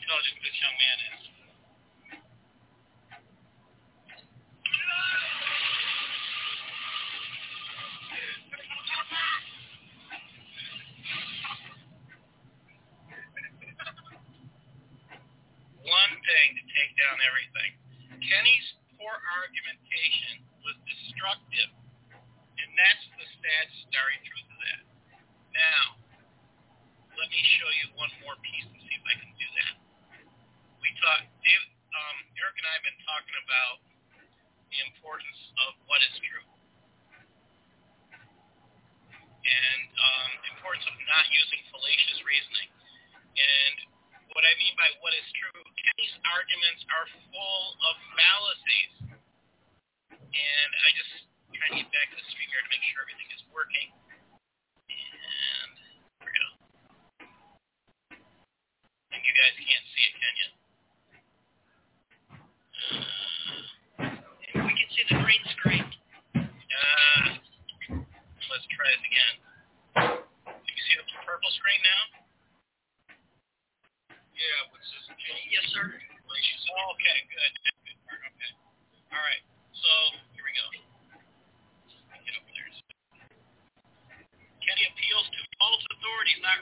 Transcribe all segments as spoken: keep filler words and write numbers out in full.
intelligent this young man is. One thing to take down everything. Kenny's poor argumentation was destructive, and that's the sad, starry truth of that. Now, let me show you one more piece and see if I can do that. We talked, Dave, um, Eric and I have been talking about the importance of what is true, and um, the importance of not using fallacious reasoning. And what I mean by what is true, Kenny's arguments are full of fallacies. And I just try to get back to the stream here to make sure everything is working. And here we go. I think you guys can't see it, can you? Uh, we can see the green screen. Uh, let's try it again. Can you see the purple screen now? Yeah, what's this? Yes, sir. Oh, okay, good. Good part. Okay. All right. So here we go. Get over there. Kenny appeals to false authorities not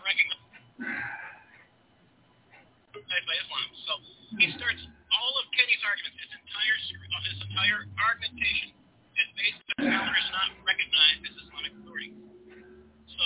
recognized by Islam. So he starts all of Kenny's arguments. His entire his entire argumentation is based on scholars not recognized as Islamic authorities. So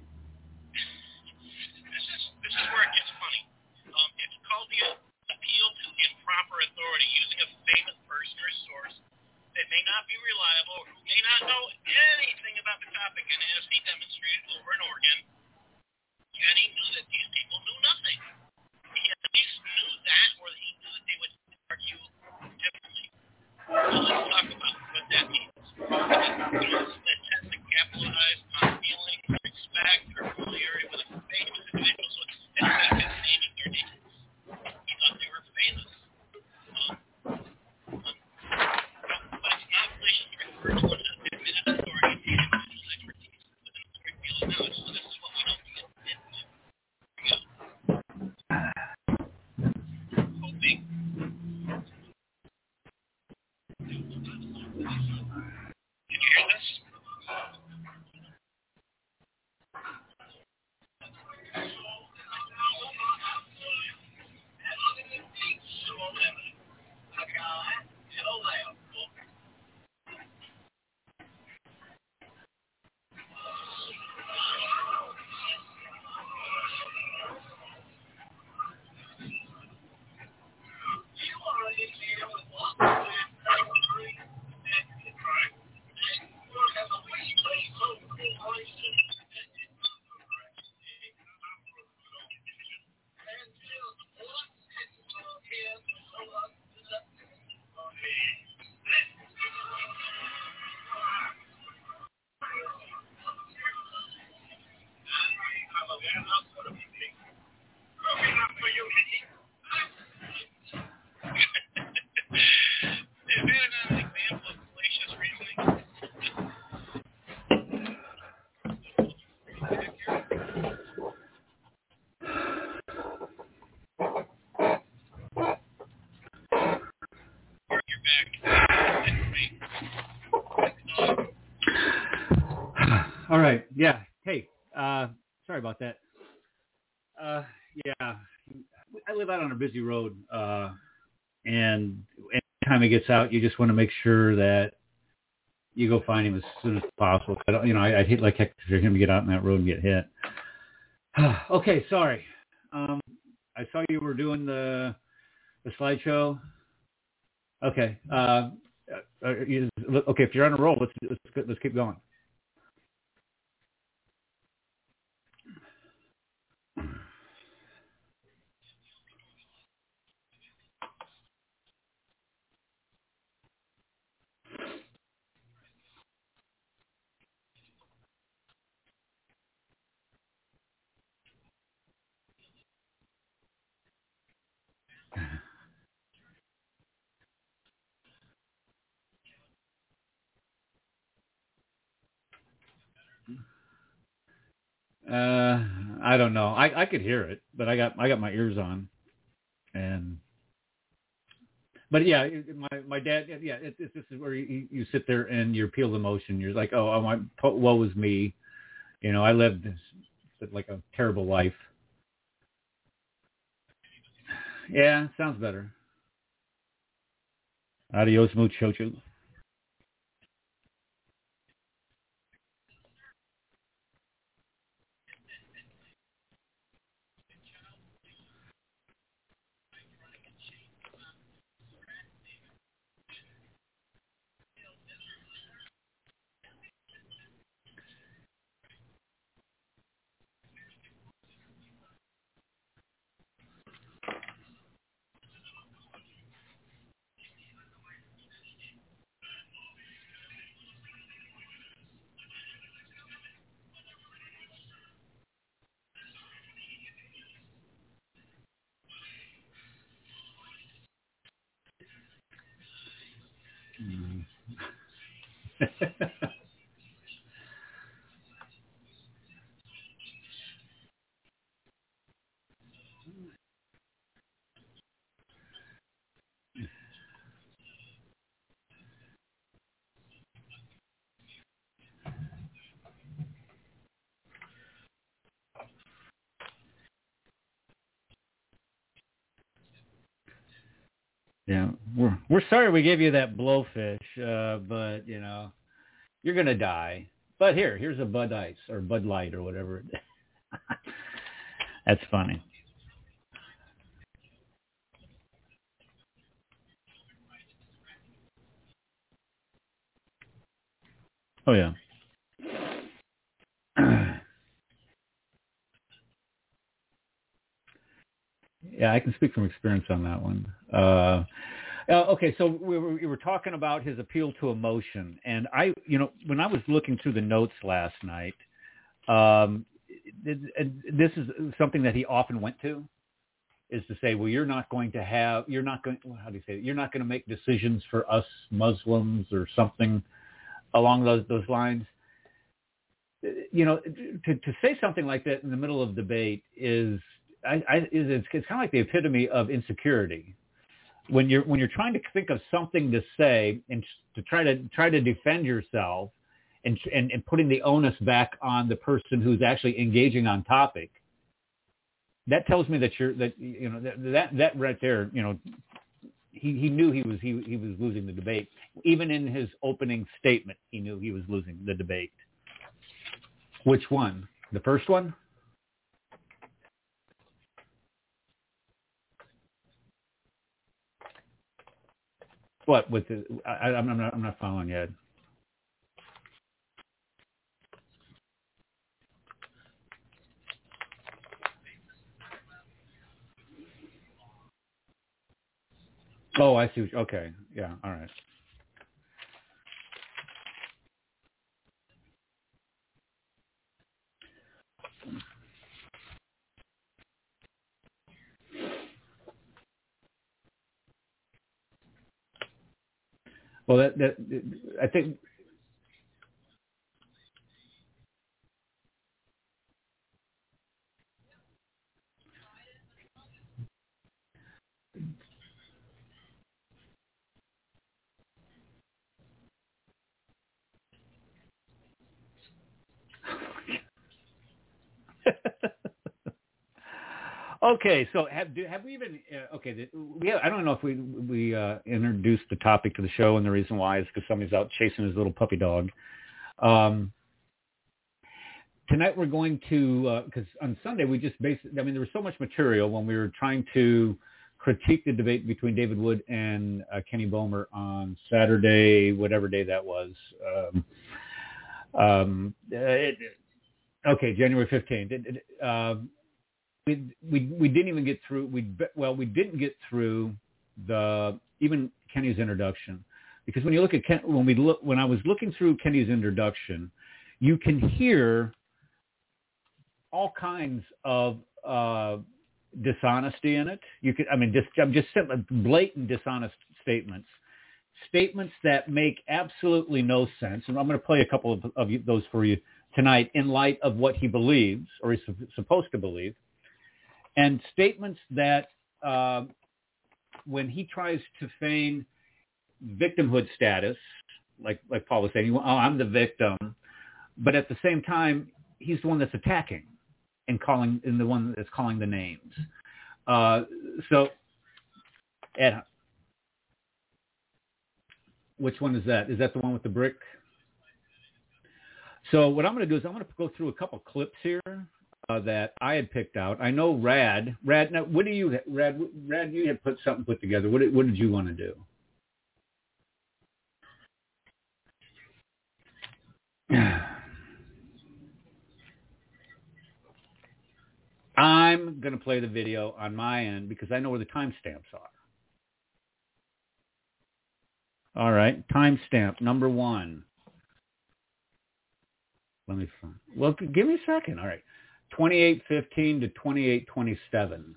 this is this is where it gets funny. Um, it's called the appeal to improper authority, using a famous person or source that may not be reliable or who may not know anything about the topic. And as he demonstrated over and over again, Kenny knew that these people knew nothing. He at least knew that, or he knew that they would argue differently. So let's talk about what that means. You know, that tends to capitalize on feelings, respect, or familiarity with a famous individual. So instead of naming their names, he thought they were famous. Um, um, but it's not fallacious to refer to an admitted authority to individual expertise with an great deal of knowledge. So this is what we don't get into. Here we go. Hoping. Can you hear this? All right. Yeah. Hey, uh, sorry about that. Uh, yeah, I live out on a busy road, uh, and anytime he gets out, you just want to make sure that you go find him as soon as possible. I don't, you know, I, I'd hate like heck for him to get out on that road and get hit. Okay, sorry. Um, I saw you were doing the the slideshow. Okay. Uh, uh, you, okay, if you're on a roll, let's let's let's keep going. Uh, I don't know. I, I could hear it, but I got I got my ears on, but yeah, it- my my dad, yeah, it, it, this is where you, you sit there and you appeal the emotion. You're like, oh, I want, woe is me. You know, I lived this, like a terrible life. Yeah, sounds better. Adios, muchacho. Mm. Yeah, we're we're sorry we gave you that blowfish, uh, but you know you're gonna die. But here, here's a Bud Ice or Bud Light or whatever. That's funny. Oh yeah. Yeah, I can speak from experience on that one. Uh, uh, okay, so we were, we were talking about his appeal to emotion, and I, you know, when I was looking through the notes last night, um, th- this is something that he often went to, is to say, well, you're not going to have, you're not going, how do you say it? You're not going to make decisions for us Muslims or something along those those lines. You know, to to say something like that in the middle of debate is, I, I is it's, it's kind of like the epitome of insecurity. When you're when you're trying to think of something to say and to try to try to defend yourself, and and, and putting the onus back on the person who's actually engaging on topic, that tells me that you're that you know that that, that right there, you know, he, he knew he was he he was losing the debate. Even in his opening statement, he knew he was losing the debate. Which one? The first one? What with the? I, I'm not. I'm not following yet. Oh, I see. What, okay. Yeah. All right. Well, that that I think. Okay, so have do, have we even? Uh, okay, the, we have, I don't know if we we uh, introduced the topic to the show, and the reason why is because somebody's out chasing his little puppy dog. Um, tonight we're going to because uh, on Sunday we just basically. I mean, there was so much material when we were trying to critique the debate between David Wood and uh, Kenny Bomer on Saturday, whatever day that was. Um, um, it, okay, January fifteenth. It, it, uh, we we we didn't even get through. We well, we didn't get through the even Kenny's introduction, because when you look at Ken, when we look when I was looking through Kenny's introduction, you can hear all kinds of uh, dishonesty in it. You could, I mean, just I'm just saying blatant dishonest statements, statements that make absolutely no sense. And I'm going to play a couple of, of those for you tonight in light of what he believes or he's supposed to believe. And statements that uh, when he tries to feign victimhood status, like like Paul was saying, oh, I'm the victim, but at the same time, he's the one that's attacking and calling, and the one that's calling the names. Uh, so, Ed, which one is that? Is that the one with the brick? So what I'm going to do is I'm going to go through a couple clips here uh, that I had picked out. I know Rad, Rad. Now, what do you, Rad? Rad, you had put something put together. What did, what did you want to do? I'm going to play the video on my end because I know where the timestamps are. All right, timestamp number one. Let me find. Well, give me a second. All right, twenty-eight fifteen to twenty-eight twenty-seven.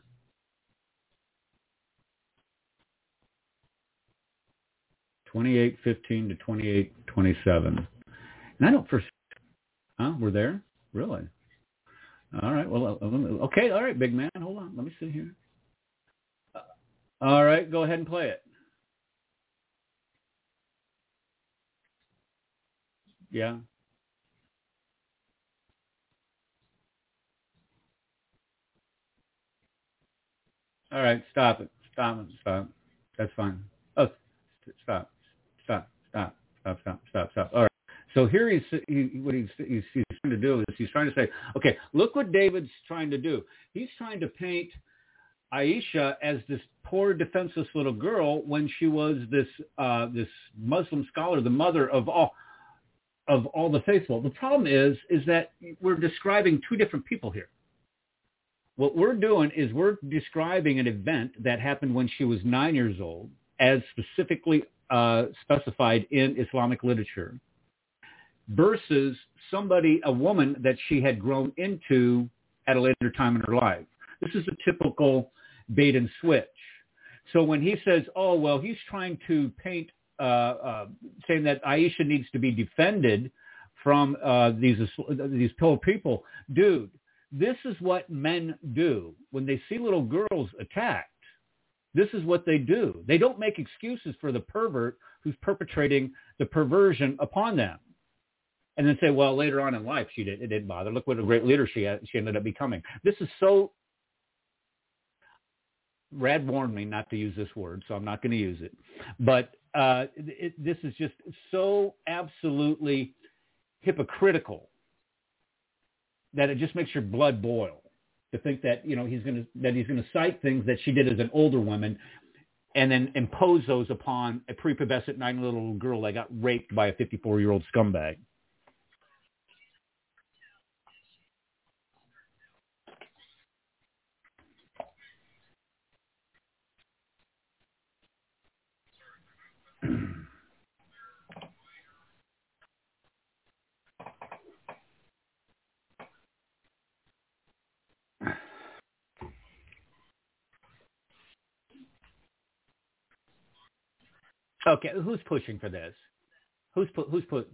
twenty-eight fifteen to twenty-eight twenty-seven. And I don't first. Huh? We're there? Really? All right. Well, okay. All right, big man. Hold on. Let me see here. All right. Go ahead and play it. Yeah. All right. Stop it. Stop it. Stop. That's fine. Oh, stop. Stop. Stop. Stop. Stop. Stop. Stop. All right. So here he's he, what he's, he's he's trying to do is he's trying to say, okay, look what David's trying to do. He's trying to paint Aisha as this poor, defenseless little girl when she was this uh, this Muslim scholar, the mother of all of all the faithful. The problem is is that we're describing two different people here. What we're doing is we're describing an event that happened when she was nine years old, as specifically uh, specified in Islamic literature, versus somebody, a woman that she had grown into at a later time in her life. This is a typical bait and switch. So when he says, oh, well, he's trying to paint, uh, uh, saying that Aisha needs to be defended from uh, these these pillow people, dude, this is what men do. When they see little girls attacked, this is what they do. They don't make excuses for the pervert who's perpetrating the perversion upon them. And then say, well, later on in life, she did, it didn't bother. Look what a great leader she had, she ended up becoming. This is so, Rad warned me not to use this word, so I'm not going to use it. But uh, it, this is just so absolutely hypocritical that it just makes your blood boil to think that, you know, he's going to, that he's going to cite things that she did as an older woman and then impose those upon a prepubescent nine-year-old girl that got raped by a fifty-four-year-old scumbag. Okay, who's pushing for this? Who's put? Who's put?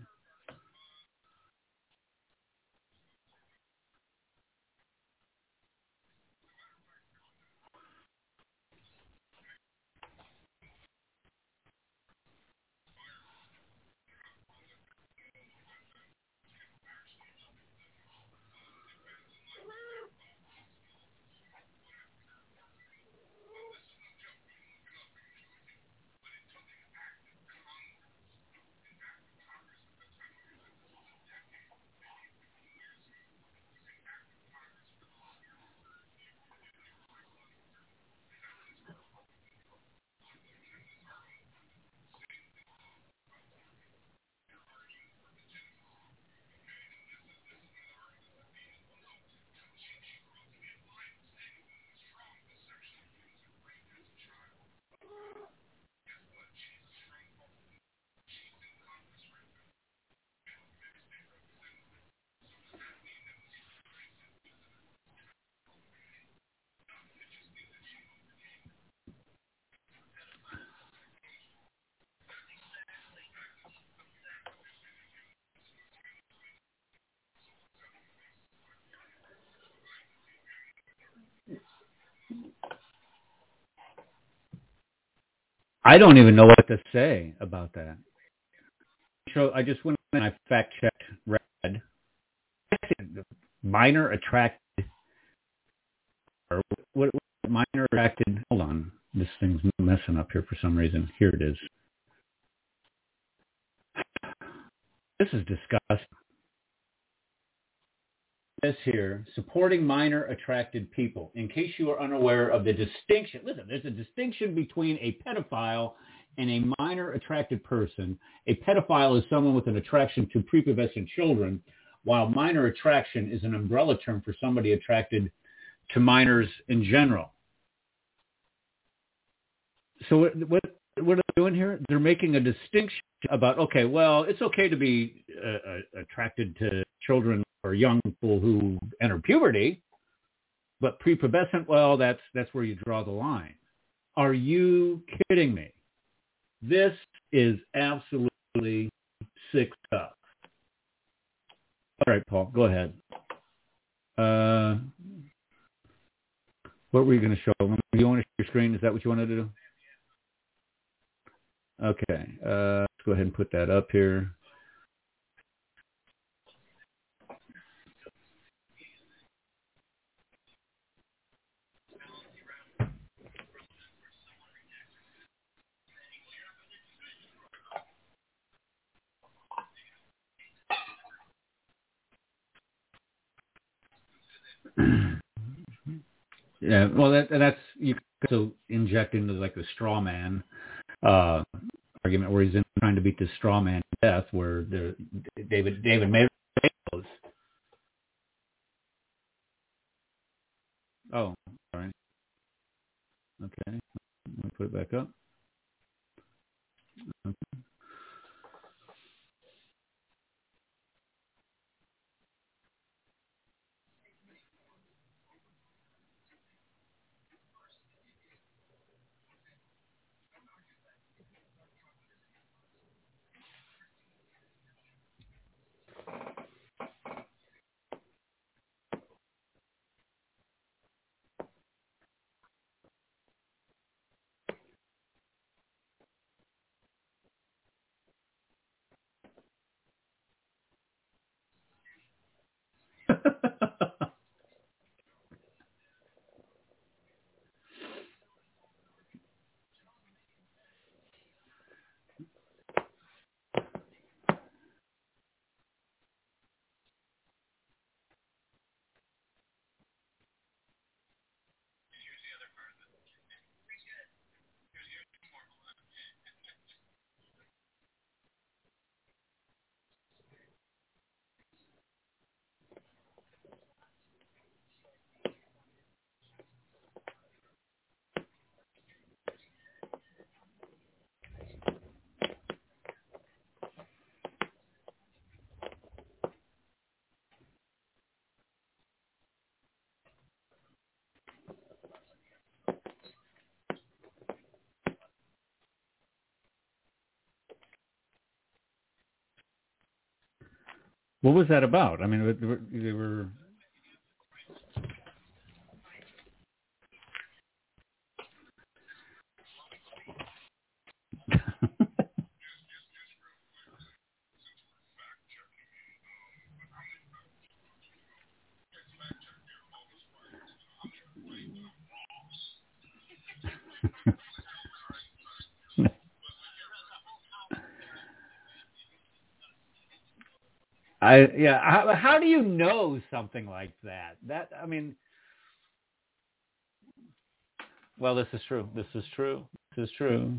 I don't even know what to say about that. So I just went and I fact checked Red. Minor attracted, or what, what minor attracted? Hold on, this thing's messing up here for some reason. Here it is. This is disgusting. This here, supporting minor attracted people. In case you are unaware of the distinction, listen, there's a distinction between a pedophile and a minor attracted person. A pedophile is someone with an attraction to prepubescent children, while minor attraction is an umbrella term for somebody attracted to minors in general. So what what, what are they doing here? They're making a distinction about, okay, well, it's okay to be uh, uh, attracted to children or young people who enter puberty, but prepubescent, well, that's that's where you draw the line. Are you kidding me? This is absolutely sick stuff. All right, Paul, go ahead. Uh, what were you going to show? Do you want to share your screen? Is that what you wanted to do? Okay. Uh, let's go ahead and put that up here. Yeah, well, that, that's you can also inject into like the straw man uh, argument where he's in trying to beat the straw man to death, where the David David Mayer goes. Oh, sorry. Okay, let me put it back up. Okay. What was that about? I mean, they were. They were I yeah. How, how do you know something like that? That I mean, well, this is true. This is true. This is true.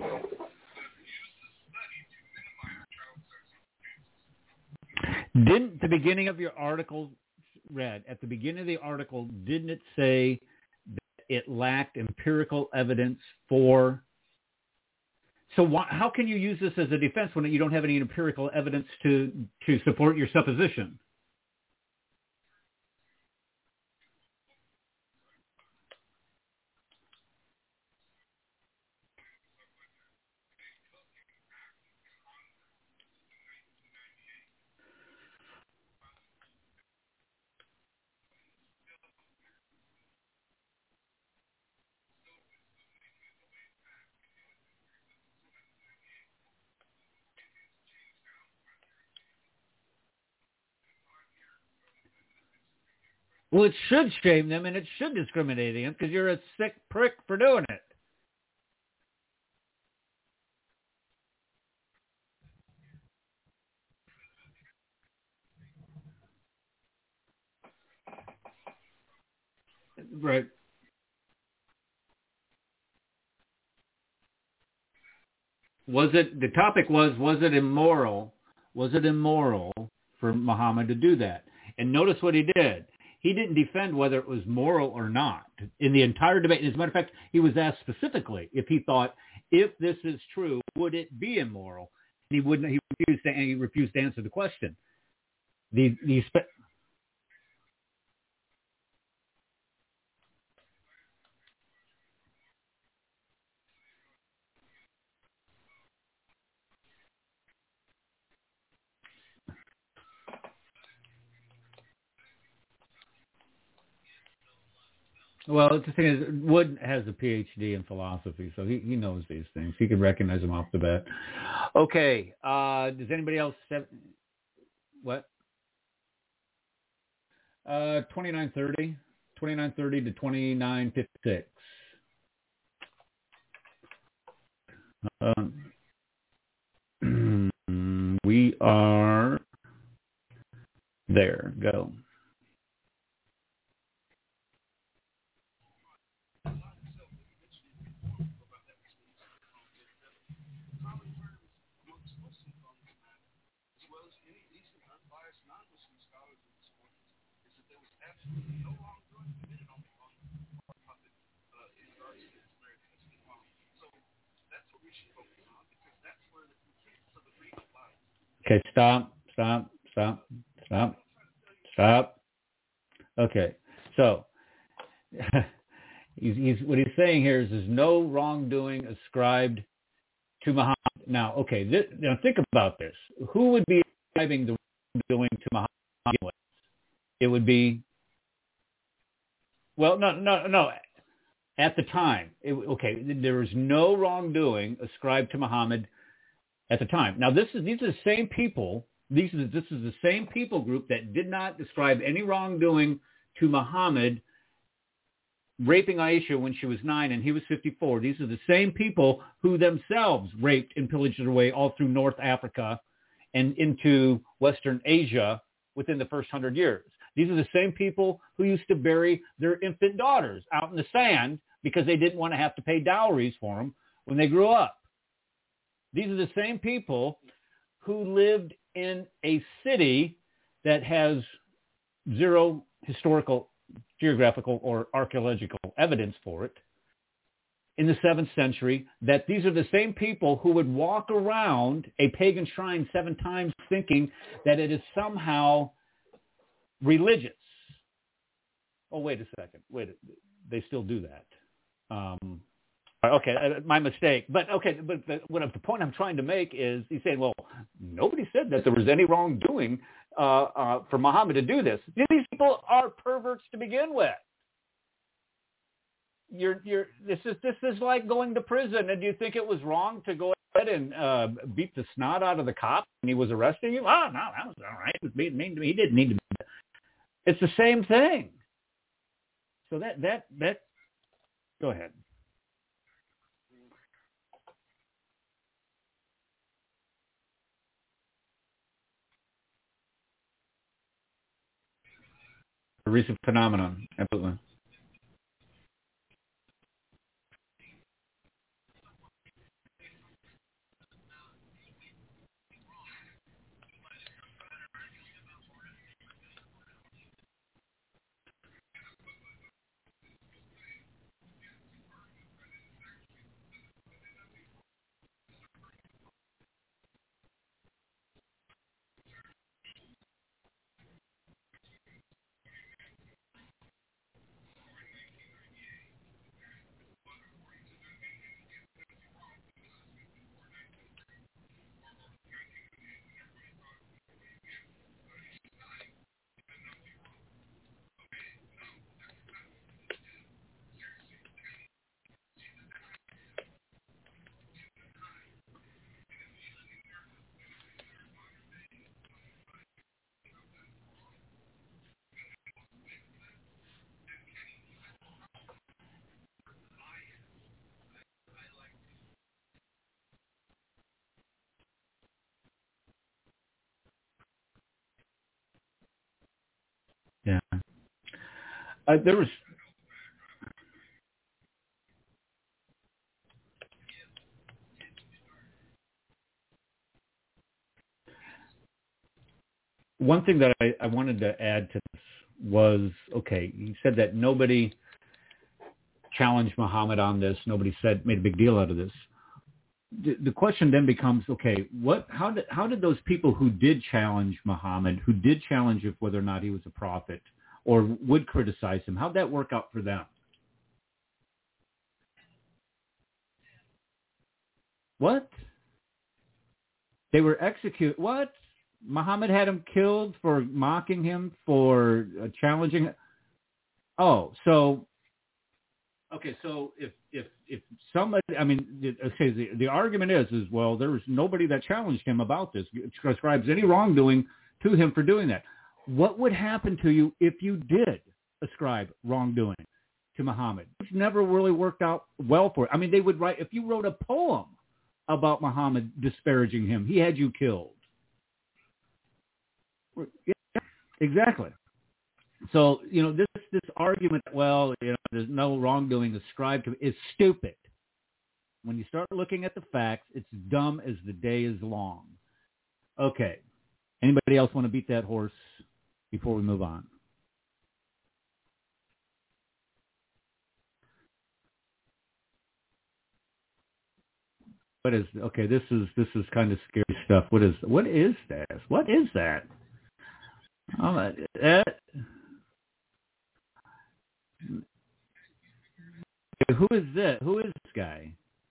Didn't the beginning of your article read, at the beginning of the article, didn't it say that it lacked empirical evidence for... So why, how can you use this as a defense when you don't have any empirical evidence to, to support your supposition? Well, it should shame them and it should discriminate against because you're a sick prick for doing it. Right. Was it, the topic was, was it immoral? Was it immoral for Muhammad to do that? And notice what he did. He didn't defend whether it was moral or not in the entire debate. As a matter of fact, he was asked specifically if he thought, if this is true, would it be immoral? And he wouldn't. He refused to. He refused to answer the question. The the. Well, the thing is, Wood has a P H D in philosophy, so he, he knows these things. He can recognize them off the bat. Okay. Uh, does anybody else have what? Uh, twenty-nine thirty, twenty-nine thirty to twenty-nine fifty-six. Um, we are there. Go. Okay, stop, stop, stop, stop, stop. Okay, so he's, he's, what he's saying here is there's no wrongdoing ascribed to Muhammad. Now, okay, this, now think about this. Who would be ascribing the wrongdoing to Muhammad? It would be, well, no, no, no. At the time, it, okay, there was no wrongdoing ascribed to Muhammad at the time. Now, this is these are the same people. These are, this is the same people group that did not describe any wrongdoing to Muhammad raping Aisha when she was nine and he was fifty-four. These are the same people who themselves raped and pillaged their way all through North Africa and into Western Asia within the first hundred years. These are the same people who used to bury their infant daughters out in the sand because they didn't want to have to pay dowries for them when they grew up. These are the same people who lived in a city that has zero historical, geographical, or archaeological evidence for it in the seventh century, that these are the same people who would walk around a pagan shrine seven times thinking that it is somehow religious. Oh, wait a second. Wait, they still do that. Um, okay, my mistake. But okay, but the, what the point I'm trying to make is he's saying, well, nobody said that there was any wrongdoing uh, uh, for Muhammad to do this. These people are perverts to begin with. You're, you're, this is this is like going to prison, and do you think it was wrong to go ahead and uh, beat the snot out of the cop when he was arresting you? Oh, no, that was all right. He was being mean to me. He didn't need to be. It's the same thing. So that, that, that, go ahead. A recent phenomenon, absolutely. Uh, there was one thing that I, I wanted to add to this was, okay, he said that nobody challenged Muhammad on this. Nobody said made a big deal out of this. The, the question then becomes, okay, what? How did how did those people who did challenge Muhammad, who did challenge if whether or not he was a prophet, or would criticize him, how'd that work out for them? What? They were executed. What? Muhammad had him killed for mocking him, for uh, challenging. Oh, so okay. So if if if somebody, I mean, okay, the, the argument is is well, there was nobody that challenged him about this, ascribes any wrongdoing to him for doing that. What would happen to you if you did ascribe wrongdoing to Muhammad? It's never really worked out well for it. I mean, they would write, if you wrote a poem about Muhammad disparaging him, he had you killed. Yeah, exactly. So, you know, this this argument, well, you know, there's no wrongdoing ascribed to him, is stupid. When you start looking at the facts, it's dumb as the day is long. Okay. Anybody else want to beat that horse before we move on? What is okay? This is this is kind of scary stuff. What is what is that? What is that? Oh, that, that who is this? Who is this guy?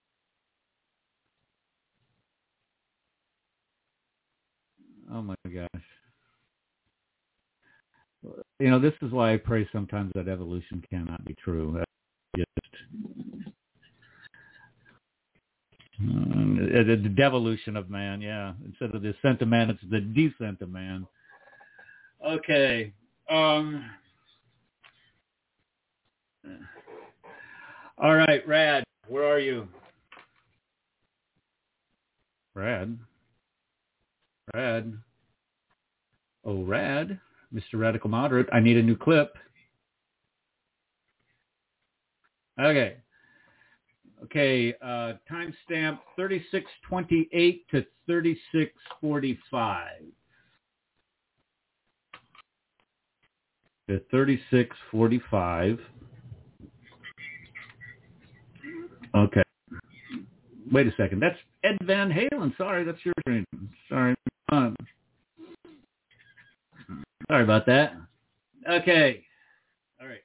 Oh my gosh! You know, this is why I pray sometimes that evolution cannot be true. That's just uh, the, the devolution of man. Yeah, instead of the ascent of man, it's the descent of man. Okay. Um, all right, Rad, where are you? Rad? Rad? Oh, Rad? Mister Radical Moderate, I need a new clip. Okay. Okay, uh, timestamp thirty-six twenty-eight to thirty-six forty-five. To thirty-six forty-five. Okay. Wait a second. That's Ed Van Halen. Sorry, that's your screen. Sorry. Um, sorry about that. Okay. All right.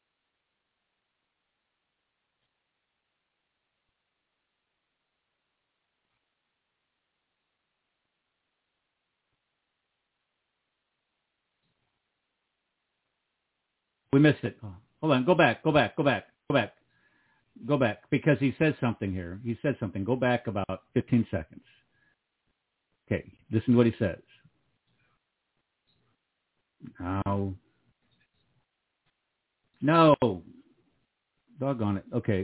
We missed it. Oh, hold on. Go back. Go back. Go back. Go back. Go back. Because he says something here. He said something. Go back about fifteen seconds. Okay. Listen to what he says. Now. No. Doggone it. Okay.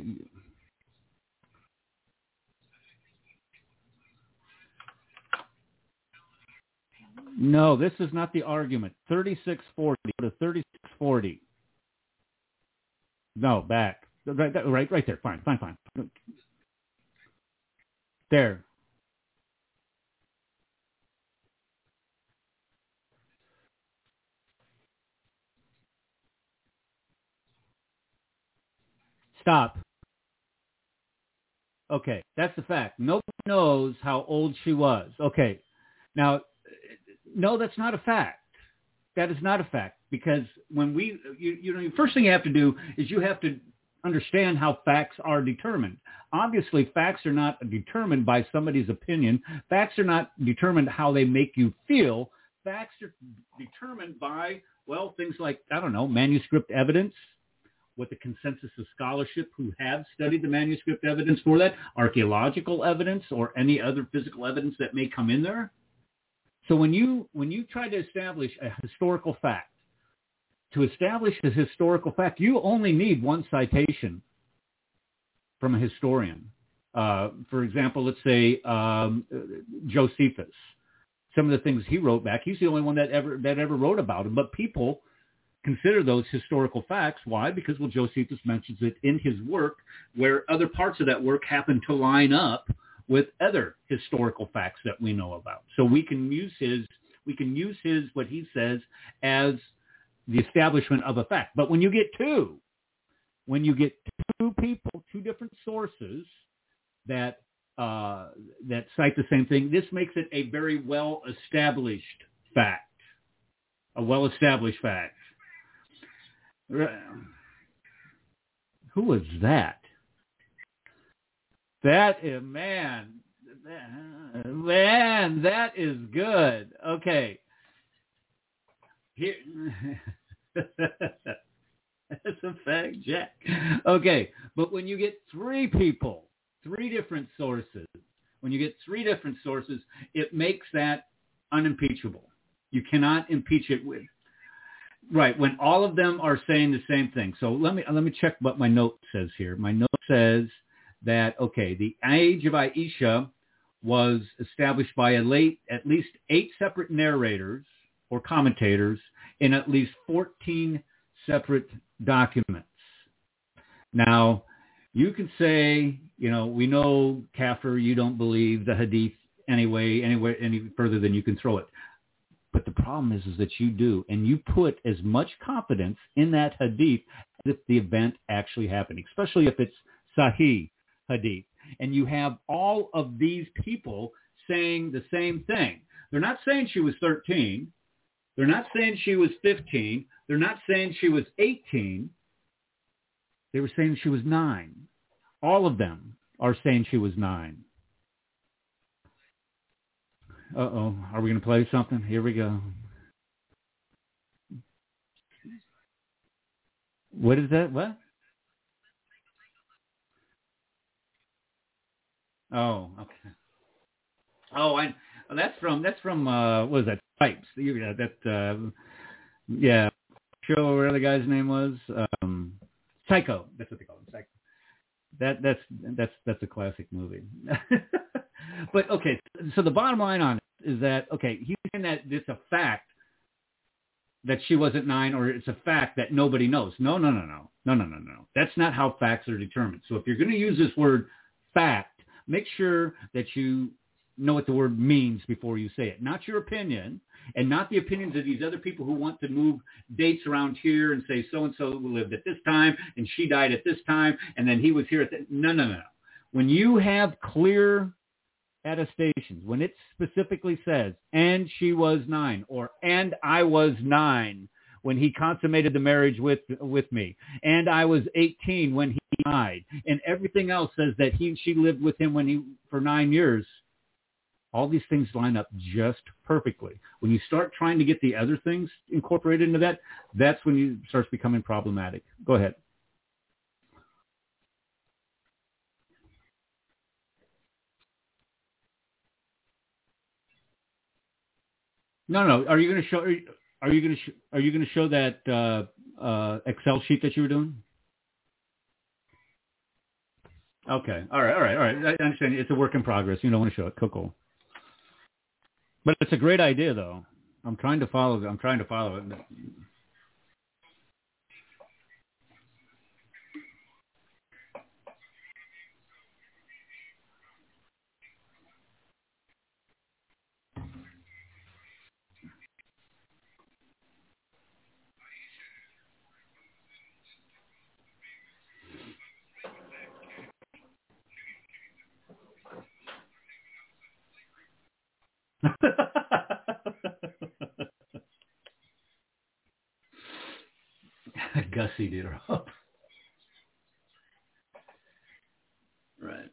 No, this is not the argument. thirty-six forty to thirty-six forty. No, back. Right, right, right there. Fine, fine, fine. There. Stop. Okay, that's the fact. Nobody knows how old she was. Okay. Now, no, that's not a fact. That is not a fact, because when we, you, you know, the first thing you have to do is you have to understand how facts are determined. Obviously, facts are not determined by somebody's opinion. Facts are not determined how they make you feel. Facts are determined by, well, things like, I don't know, manuscript evidence, with the consensus of scholarship who have studied the manuscript evidence for that, archaeological evidence, or any other physical evidence that may come in there. So when you when you try to establish a historical fact, to establish a historical fact, you only need one citation from a historian. Uh, for example, let's say um, Josephus. Some of the things he wrote back, he's the only one that ever that ever wrote about him. But people consider those historical facts. Why? Because, well, Josephus mentions it in his work where other parts of that work happen to line up with other historical facts that we know about. So we can use his, we can use his, what he says as the establishment of a fact. But when you get two, when you get two people, two different sources that uh, that cite the same thing, this makes it a very well-established fact, a well-established fact. Who was that? That is, man, man, that is good. Okay. Here. That's a fact, Jack. Okay, but when you get three people, three different sources, when you get three different sources, it makes that unimpeachable. You cannot impeach it with, right, when all of them are saying the same thing. So let me let me check what my note says here. My note says that, okay, the age of Aisha was established by a late, at least eight separate narrators or commentators in at least fourteen separate documents. Now, you can say, you know, we know, Kafir, you don't believe the hadith anyway, anywhere, any further than you can throw it. But the problem is, is that you do, and you put as much confidence in that hadith as if the event actually happened, especially if it's Sahih hadith. And you have all of these people saying the same thing. They're not saying she was thirteen. They're not saying she was fifteen. They're not saying she was eighteen. They were saying she was nine. All of them are saying she was nine. Uh-oh. Are we going to play something? Here we go. What is that? What? Oh, okay. Oh, I, well, that's from, that's from, uh, what was that? Pipes. You, uh, that, uh, yeah. Show where the guy's name was. Um, Psycho. That's what they call him. Psycho. That, that's, that's, that's a classic movie. But okay. So the bottom line on it is that, okay, he's saying that it's a fact that she wasn't nine, or it's a fact that nobody knows. No, no, no, no, no, no, no, no. That's not how facts are determined. So if you're going to use this word fact, make sure that you know what the word means before you say it. Not your opinion, and not the opinions of these other people who want to move dates around here and say so-and-so lived at this time, and she died at this time, and then he was here at that. No, no, no. When you have clear attestations, when it specifically says, and she was nine, or and I was nine when he consummated the marriage with with me, and I was eighteen when he died, and everything else says that he she lived with him when he for nine years. All these things line up just perfectly. When you start trying to get the other things incorporated into that, that's when you starts becoming problematic. Go ahead. No, no. Are you going to show? Are you going to? Sh- are you going to show that uh, uh, Excel sheet that you were doing? Okay. All right. All right. All right. I understand. It's a work in progress. You don't want to show it. Cool. Cool. But it's a great idea, though. I'm trying to follow. I'm trying to follow it. Gussie did her up. Right.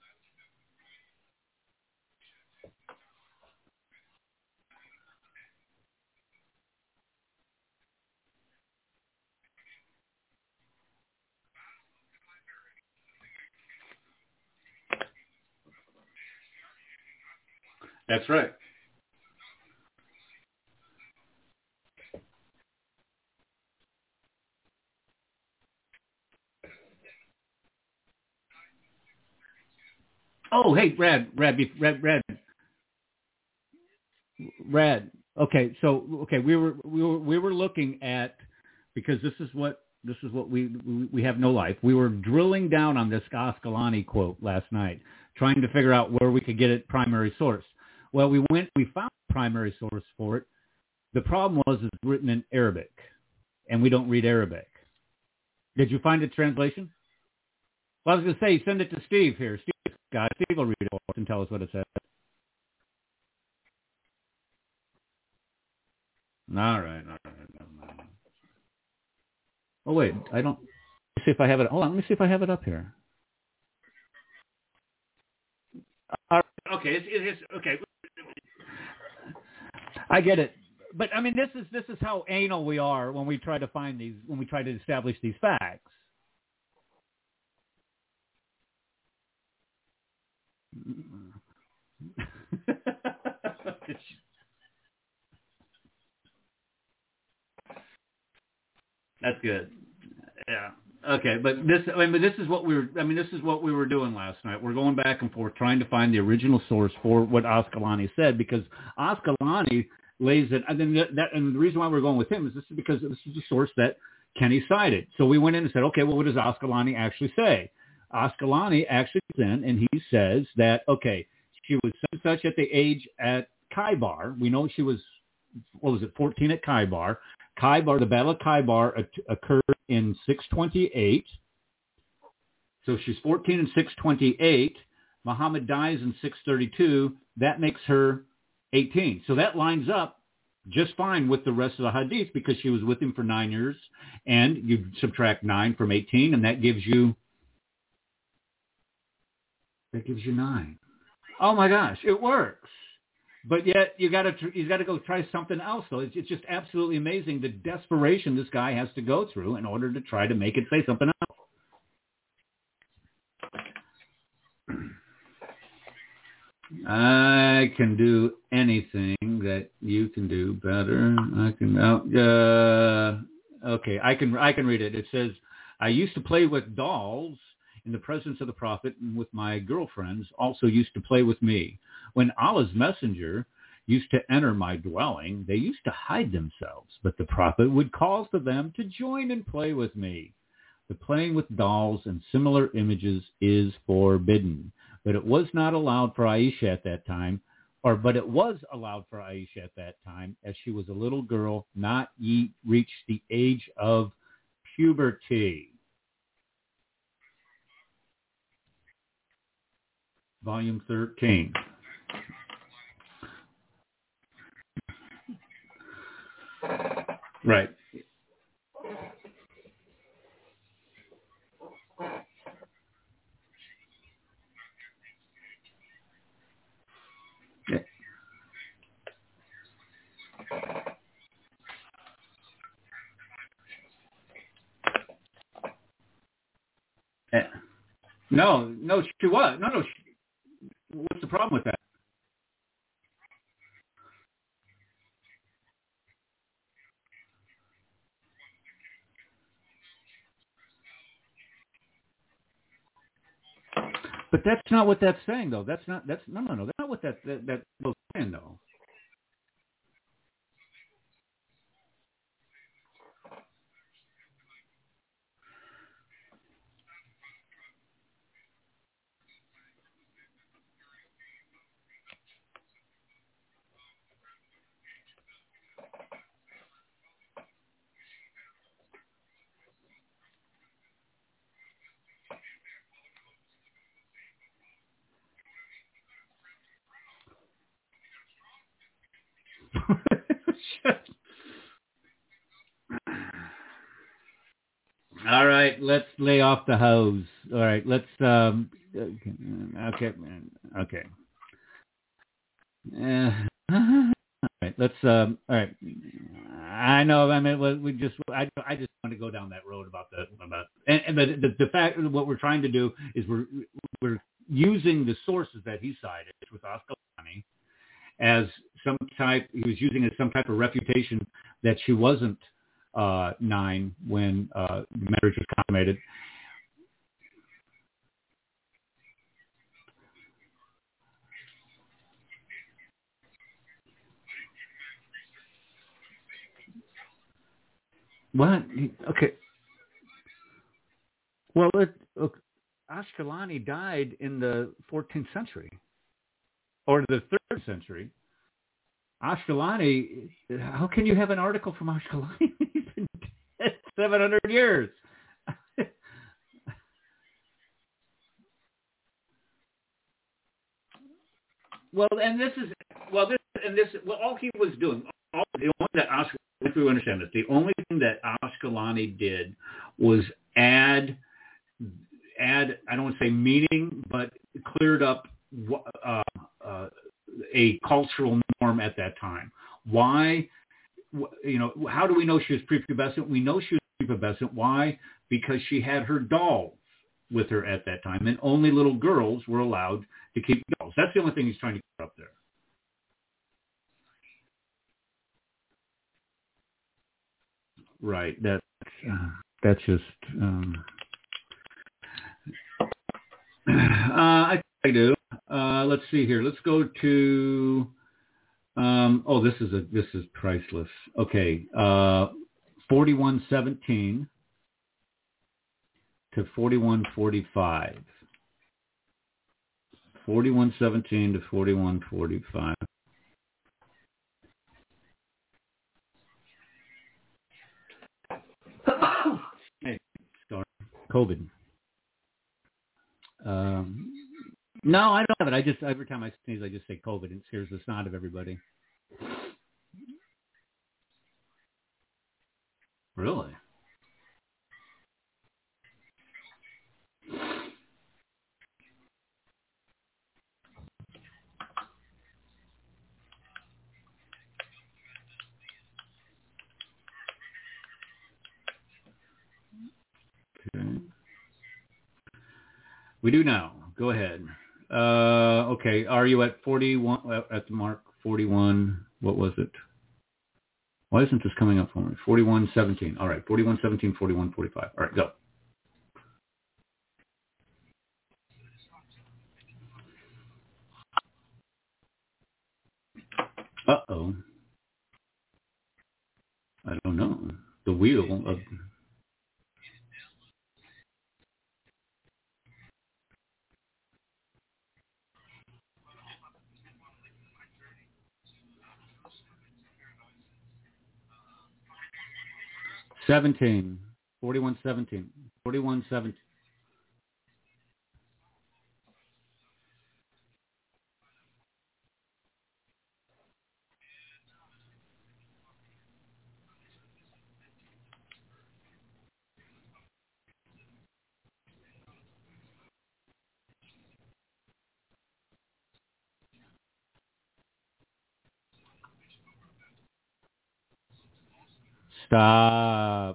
That's right. Oh, hey, Brad, Brad, Brad, Brad, Brad. Okay, so okay, we were we were we were looking at because this is what this is what we we we have no life. We were drilling down on this Ascalani quote last night, trying to figure out where we could get it primary source. Well, we went, we found a primary source for it. The problem was it's written in Arabic, and we don't read Arabic. Did you find its translation? Well, I was going to say, send it to Steve here. Steve, guy, Steve will read it for us and tell us what it says. All right, all right. Oh wait, I don't. Let me see if I have it. Hold on, let me see if I have it up here. All right, okay, it's, it's okay. I get it, but I mean, this is this is how anal we are when we try to find these, when we try to establish these facts. That's good. Yeah. Okay, but this, I mean, this is what we were. I mean, this is what we were doing last night. We're going back and forth trying to find the original source for what Ascalani said, because Ascalani lays it. And then that, and the reason why we're going with him is this is because this is the source that Kenny cited. So we went in and said, okay, well, what does Ascalani actually say? Ascalani actually goes in and he says that okay, she was such and such at the age at Khaybar. We know she was. What was it? fourteen at Khaybar. Khaybar, the Battle of Khaybar occurred in six twenty-eight. So she's fourteen in six twenty-eight. Muhammad dies in six thirty-two. That makes her eighteen. So that lines up just fine with the rest of the hadith because she was with him for nine years. And you subtract nine from eighteen, and that gives you that gives you nine. Oh my gosh, it works. But yet you got to you got to go try something else though. It's, it's just absolutely amazing the desperation this guy has to go through in order to try to make it say something else. I can do anything that you can do better. I can. Uh, okay, I can. I can read it. It says, "I used to play with dolls in the presence of the Prophet, and with my girlfriends also used to play with me. When Allah's messenger used to enter my dwelling, they used to hide themselves, but the Prophet would call to them to join and play with me. The playing with dolls and similar images is forbidden, but it was not allowed for Aisha at that time, or but it was allowed for Aisha at that time, as she was a little girl, not yet reached the age of puberty." Volume thirteen. Right. Yeah. No, no, she was. No, no. She, what's the problem with that? But that's not what that's saying, though. That's not. That's no, no, no. That's not what that that that was saying, though. All right, let's lay off the hose. All right, let's. Um, okay, okay. Uh, all right, let's. Um, all right. I know. I mean, we just. I, I just want to go down that road about the about and, and the, the the fact what we're trying to do is we're we're using the sources that he cited with Ascalani as some type. He was using as some type of refutation that she wasn't uh, nine when uh, the marriage was consummated. What? Okay. Well, it, look, Ashkelani died in the fourteenth century or the third century. Ashkelani, how can you have an article from Ashkelani? He's been dead seven hundred years. Well, and this is, well, this, and this, well, all he was doing, all, the only that Ashkelani, if we understand this, the only thing that Ashkelani did was add, add, I don't want to say meaning, but cleared up uh, uh, a cultural norm at that time. Why, you know, how do we know she was prepubescent? We know she was prepubescent. Why? Because she had her dolls with her at that time, and only little girls were allowed to keep dolls. That's the only thing he's trying to get up there. Right. That, uh, that's just, um, uh, I think I do. Uh, let's see here. Let's go to, um, oh, this is a, this is priceless. Okay. Uh, forty-one seventeen to forty-one forty-five. forty-one seventeen to forty-one forty-five. Hey, sorry. COVID. Um, no, I don't have it. I just, every time I sneeze, I just say COVID, and it scares the snot of everybody. Really? Okay. We do now. Go ahead. Uh, okay. Are you at forty-one, at the mark forty-one? What was it? Why isn't this coming up for me? forty-one seventeen. All right. forty-one seventeen, forty-one forty-five. All right. Go. Uh-oh. I don't know. The wheel of... seventeen. forty-one seventeen. forty-one seventeen. Stop.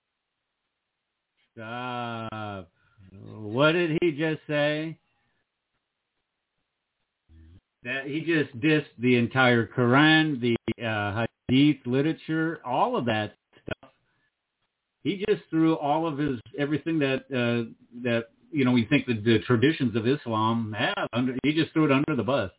Stop. What did he just say? That he just dissed the entire Quran, the uh, Hadith literature, all of that stuff. He just threw all of his everything that uh, that you know we think that the traditions of Islam have. Under, he just threw it under the bus.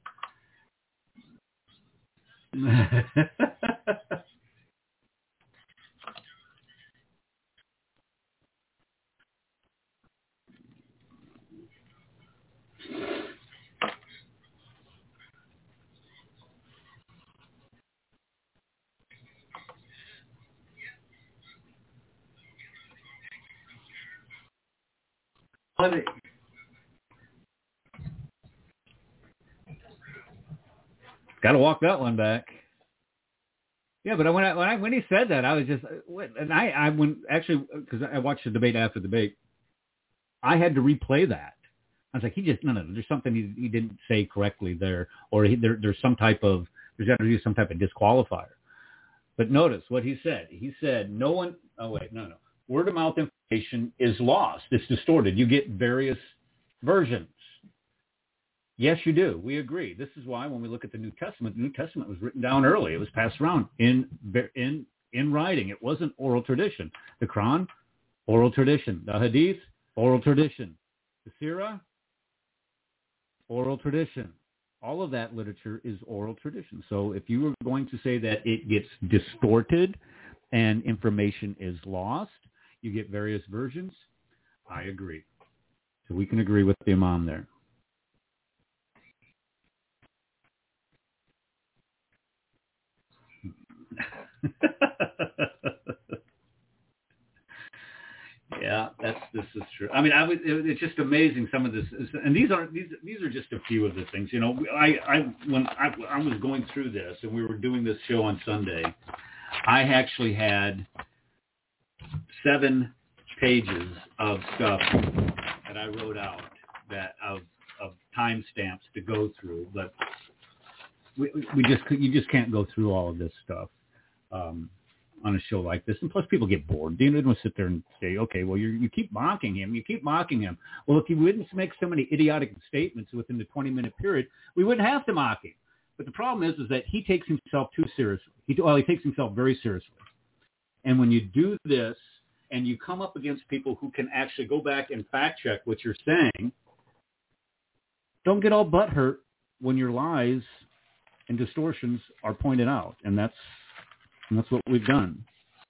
Got to walk that one back. Yeah, but when I, when I when he said that, I was just what, and I I when actually because I watched the debate after the debate, I had to replay that. I was like, he just no no. There's something he, he didn't say correctly there, or he, there there's some type of there's got to be some type of disqualifier. But notice what he said. He said no one. Oh wait, no no. Word of mouth information is lost. It's distorted. You get various versions. Yes, you do. We agree. This is why when we look at the New Testament, the New Testament was written down early. It was passed around in in in writing. It wasn't oral tradition. The Quran, oral tradition. The Hadith, oral tradition. The Sirah, oral tradition. All of that literature is oral tradition. So if you were going to say that it gets distorted, and information is lost. You get various versions. I agree. So we can agree with the imam there. Yeah, that's this is true. I mean, I would, it, it's just amazing some of this, and these are these these are just a few of the things. You know, I I when I, I was going through this and we were doing this show on Sunday, I actually had seven pages of stuff that I wrote out that of of timestamps to go through, but we we just you just can't go through all of this stuff. Um, on a show like this, and plus people get bored. They don't sit there and say, okay, well, you you keep mocking him, you keep mocking him. Well, if he wouldn't make so many idiotic statements within the twenty-minute period, we wouldn't have to mock him. But the problem is, is that he takes himself too seriously. He, well, he takes himself very seriously. And when you do this, and you come up against people who can actually go back and fact check what you're saying, don't get all butthurt when your lies and distortions are pointed out, and that's And that's what we've done.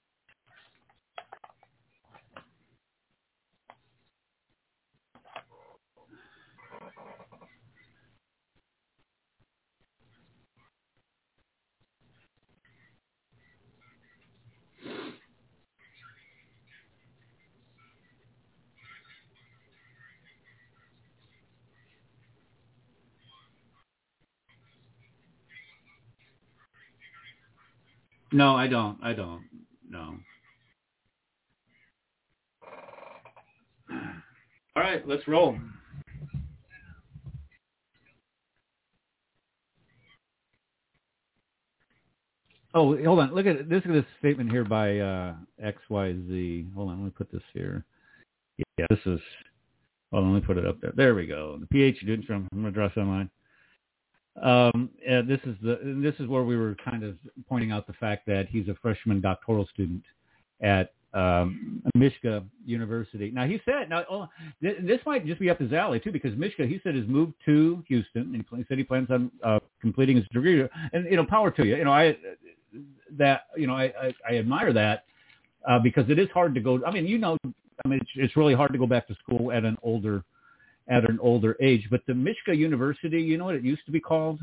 No, I don't. I don't. No. All right, let's roll. Oh, hold on. Look at this. Look at this statement here by uh, X Y Z. Hold on. Let me put this here. Yeah, this is. Hold on. Let me put it up there. There we go. The PhD student from. I'm going to draw some line. Um, uh, this is the. This is where we were kind of pointing out the fact that he's a freshman doctoral student at um, Mishka University. Now he said, now oh, th- this might just be up his alley too, because Mishka, he said, has moved to Houston, and he said he plans on uh, completing his degree. And you know, power to you. You know, I that you know, I I, I admire that uh, because it is hard to go. I mean, you know, I mean, it's, it's really hard to go back to school at an older at an older age. But the Mishka University, you know what it used to be called?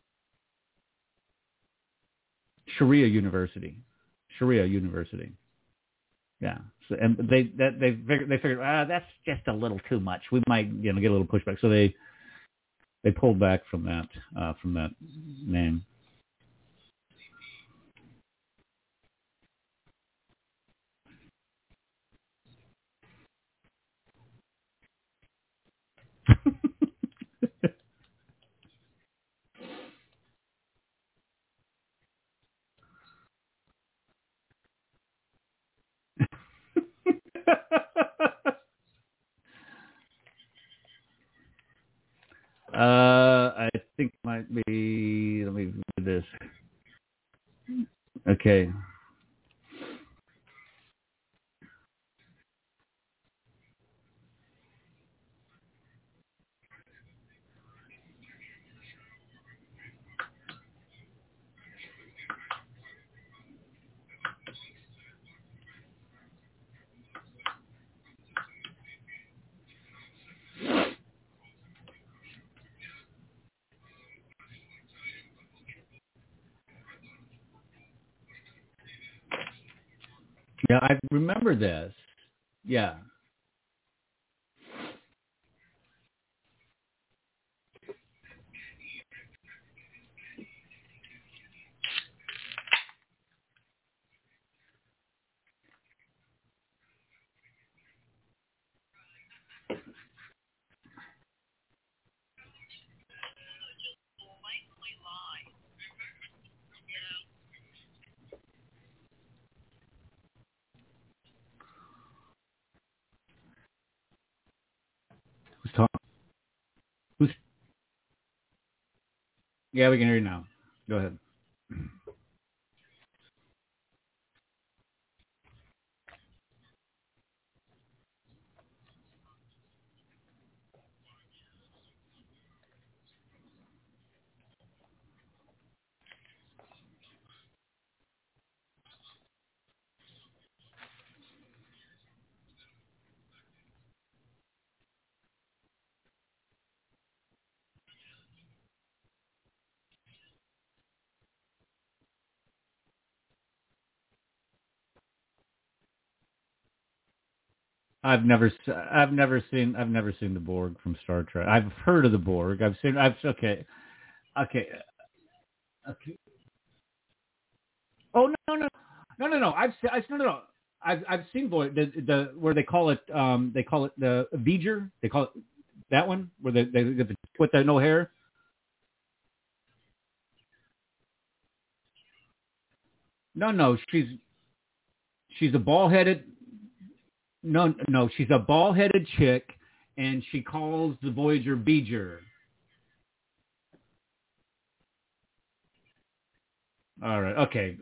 Sharia University. Sharia University. Yeah, so, and they that they figured, they figured ah that's just a little too much. We might you know get a little pushback, so they they pulled back from that uh, from that name. uh, I think might be. Let me do this. Okay. Yeah, I remember this. Yeah. Who's talking? Who's? Yeah, we can hear you now. Go ahead. I've never, s- I've never seen, I've never seen the Borg from Star Trek. I've heard of the Borg. I've seen, I've okay, okay, okay. Oh no, no, no, no, no, no. I've, se- I no, no, no. I've, I've seen Void, the, the where they call it, um, they call it the V'ger. They call it that one where they they get the with the no hair. No, no, she's she's a ball headed. No, no, she's a ball headed chick, and she calls the Voyager V'ger. All right, okay.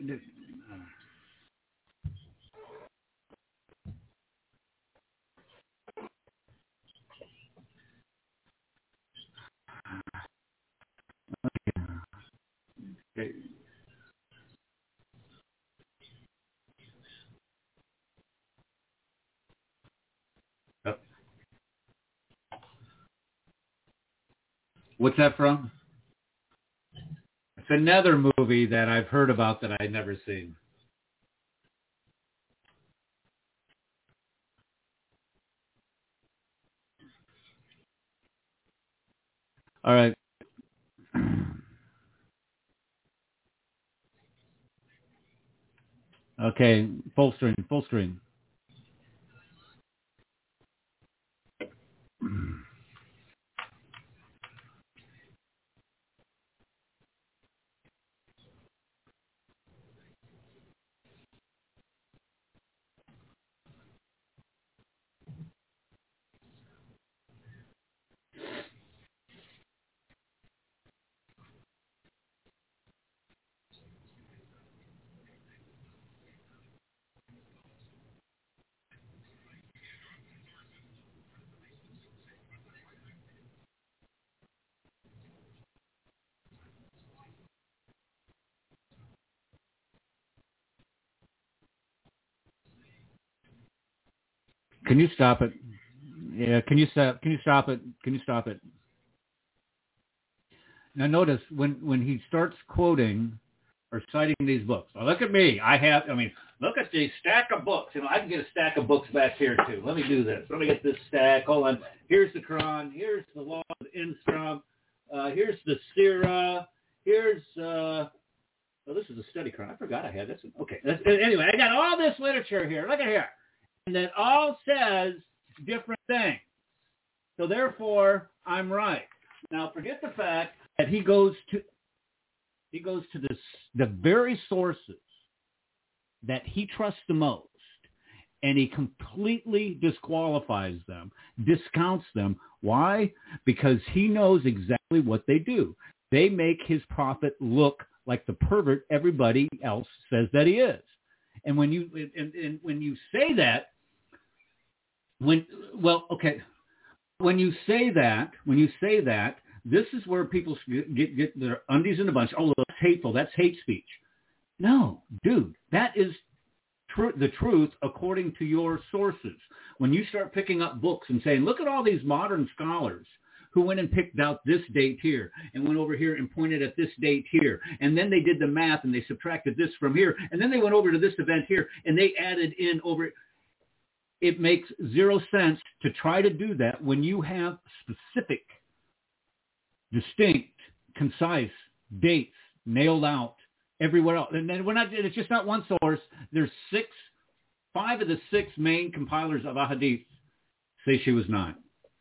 Okay. Uh, What's that from? It's another movie that I've heard about that I'd never seen. All right. Okay, full screen, full screen. Can you stop it? Yeah, can you stop? Can you stop it? Can you stop it? Now notice when when he starts quoting or citing these books. Now look at me. I have. I mean, look at the stack of books. You know, I can get a stack of books back here too. Let me do this. Let me get this stack. Hold on. Here's the Quran. Here's the Law of Instram. Uh, here's the Sirah. Here's. Uh, oh, this is a study Quran. I forgot I had this. Okay. That's, anyway, I got all this literature here. Look at here, and it all says different things. So therefore, I'm right. Now forget the fact that he goes to he goes to this, the very sources that he trusts the most, and he completely disqualifies them, discounts them. Why? Because he knows exactly what they do. They make his prophet look like the pervert everybody else says that he is. And when you and, and when you say that, when well, okay, when you say that, when you say that, this is where people get, get their undies in a bunch. Oh, that's hateful. That's hate speech. No, dude, that is tr- the truth according to your sources. When you start picking up books and saying, look at all these modern scholars who went and picked out this date here and went over here and pointed at this date here. And then they did the math and they subtracted this from here. And then they went over to this event here and they added in over. It makes zero sense to try to do that when you have specific, distinct, concise dates nailed out everywhere else. And then we're not, it's just not one source. There's six, five of the six main compilers of Ahadith say she was nine.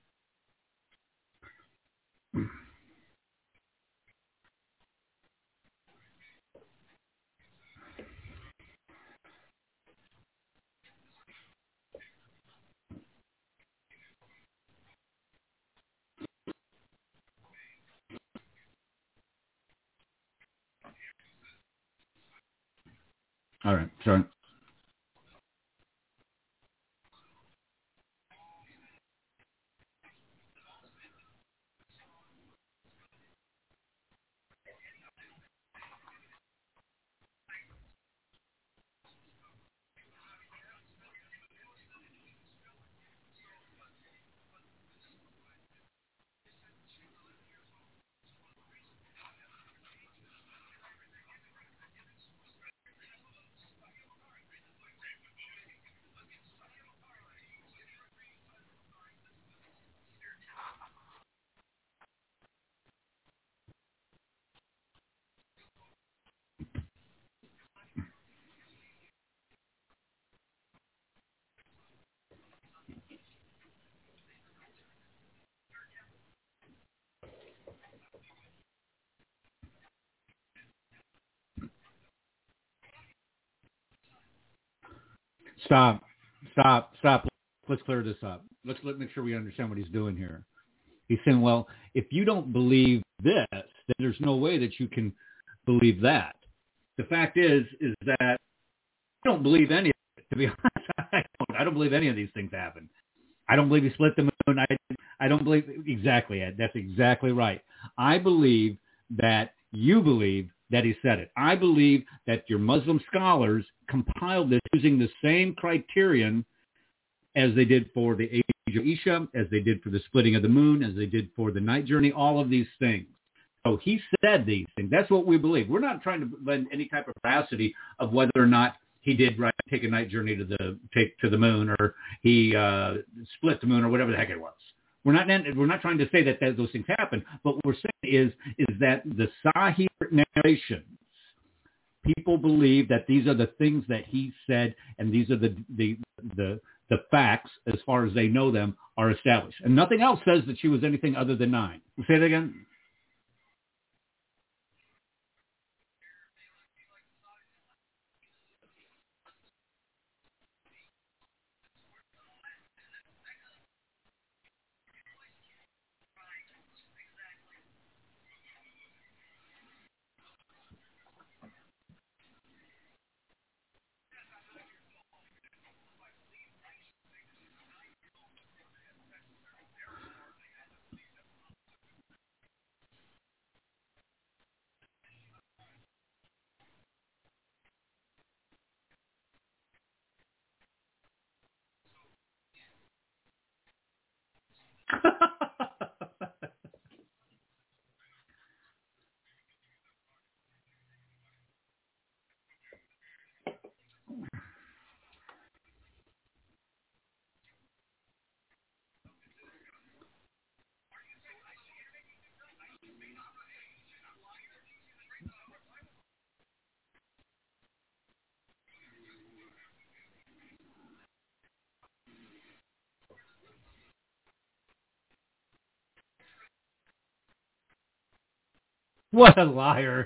All right, sorry. Stop, stop, stop. Let's clear this up. Let's let make sure we understand what he's doing here. He's saying, well, if you don't believe this, then there's no way that you can believe that. The fact is, is that I don't believe any of it. To be honest, I don't. I don't believe any of these things happen. I don't believe he split the moon. I, I don't believe exactly, Ed. That's exactly right. I believe that you believe that he said it. I believe that your Muslim scholars compiled this using the same criterion as they did for the age of Isha, as they did for the splitting of the moon, as they did for the night journey, all of these things. So he said these things. That's what we believe. We're not trying to lend any type of veracity of whether or not he did right, take a night journey to the take to the moon, or he uh, split the moon, or whatever the heck it was. We're not we're not trying to say that, that those things happen. But what we're saying is is that the Sahih narrations, people believe that these are the things that he said, and these are the the the the facts as far as they know them are established, and nothing else says that she was anything other than nine. Say that again. What a liar!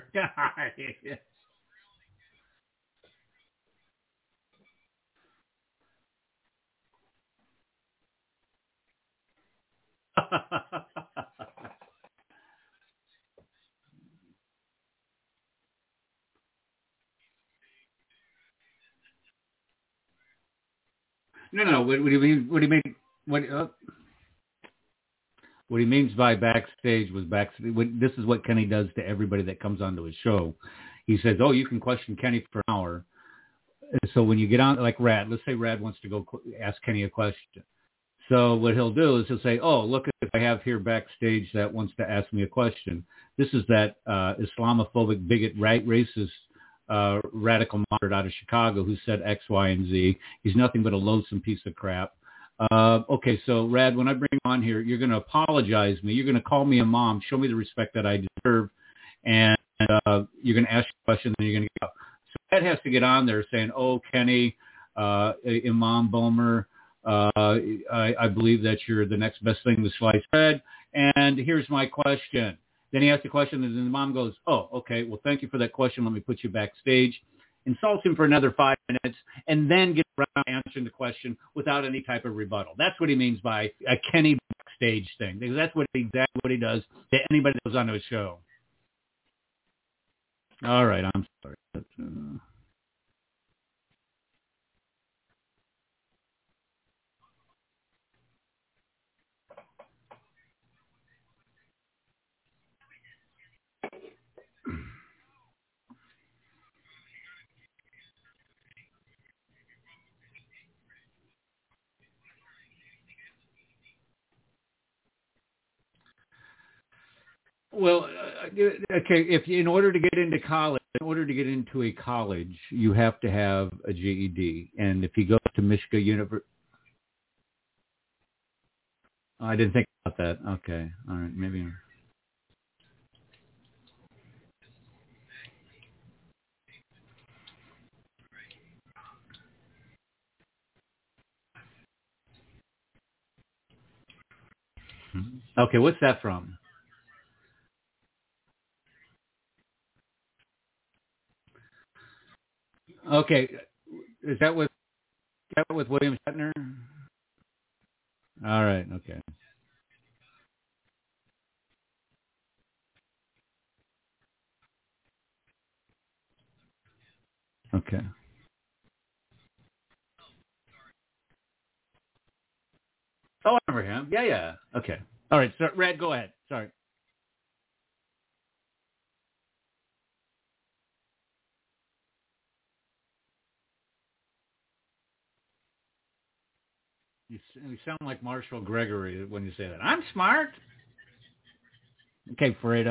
No, no. What, what do you mean? What do you mean? What? Uh, what he means by backstage was backstage. This is what Kenny does to everybody that comes onto his show. He says, "Oh, you can question Kenny for an hour." So when you get on, like Rad, let's say Rad wants to go ask Kenny a question. So what he'll do is he'll say, "Oh, look, if I have here backstage that wants to ask me a question. This is that uh, Islamophobic, bigot, right, racist, uh, radical moderate out of Chicago who said X, Y, and Z. He's nothing but a loathsome piece of crap. Uh, okay, so Rad, when I bring him on here, you're going to apologize to me. You're going to call me a mom, show me the respect that I deserve, and uh, you're going to ask a question, and you're going to get out." So Rad has to get on there saying, "Oh, Kenny, uh, Imam Bomer, uh, I, I believe that you're the next best thing to sliced bread, and here's my question." Then he asks the question, and then the mom goes, "Oh, okay, well, thank you for that question. Let me put you backstage." Insults him for another five minutes, and then get around answering the question without any type of rebuttal. That's what he means by a Kenny backstage thing, because that's what exactly what he does to anybody that goes on his show. All right, I'm sorry. But, uh... Well, uh, okay. If in order to get into college, in order to get into a college, you have to have a G E D. And if you go to Michigan University, I didn't think about that. Okay, all right, maybe. Okay, what's that from? Okay, is that what? that with William Shatner? All right. Okay. Okay. Oh, I remember him. Yeah, yeah. Okay. All right. So, Red, go ahead. Sorry. You, you sound like Marshall Gregory when you say that. I'm smart. Okay, Fredo.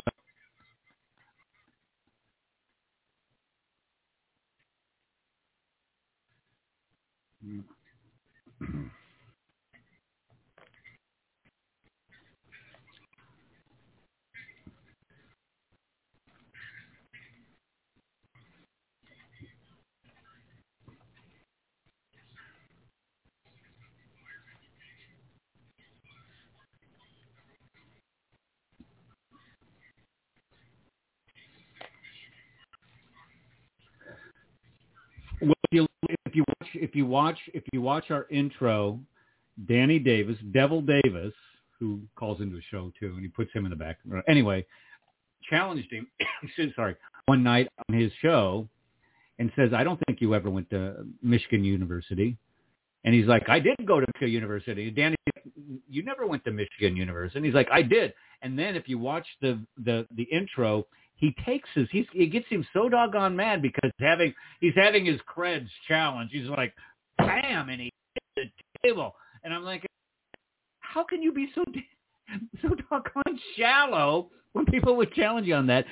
Well, if you if you watch if you watch if you watch our intro, Danny Davis, Devil Davis, who calls into the show too, and he puts him in the back. Anyway, challenged him. sorry, one night on his show, and says, "I don't think you ever went to Michigan University." And he's like, "I did go to Michigan University." Danny, you never went to Michigan University. And he's like, "I did." And then if you watch the the the intro, he takes his he's, he gets him so doggone mad because having he's having his creds challenge. He's like, bam, and he hits the table. And I'm like, how can you be so so doggone shallow when people would challenge you on that?